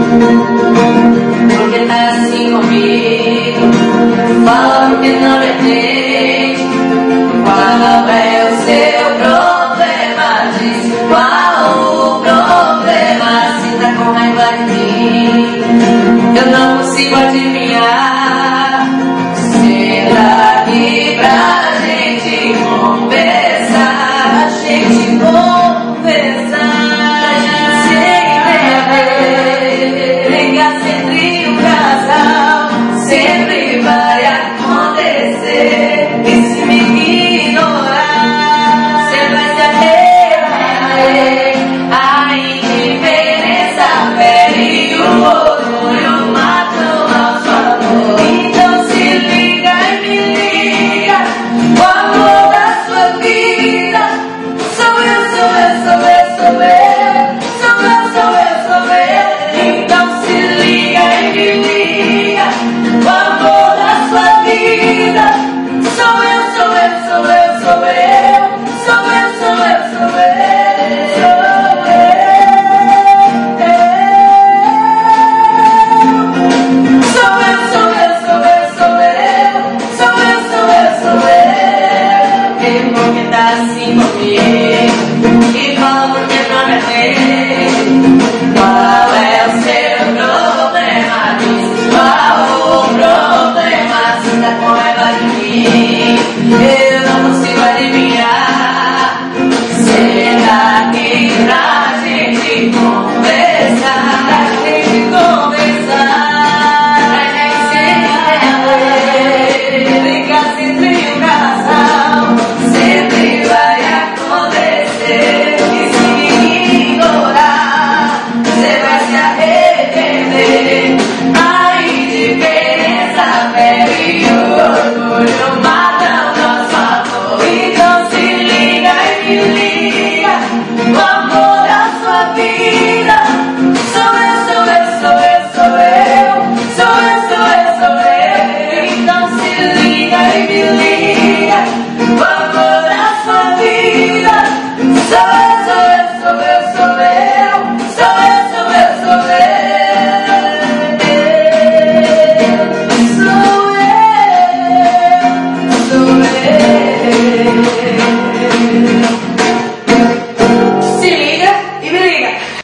Porque tá assim comigo, fala porque não me entende. Qual é o seu problema? Diz qual o problema. Se tá com raiva de mim, eu não consigo adivinhar.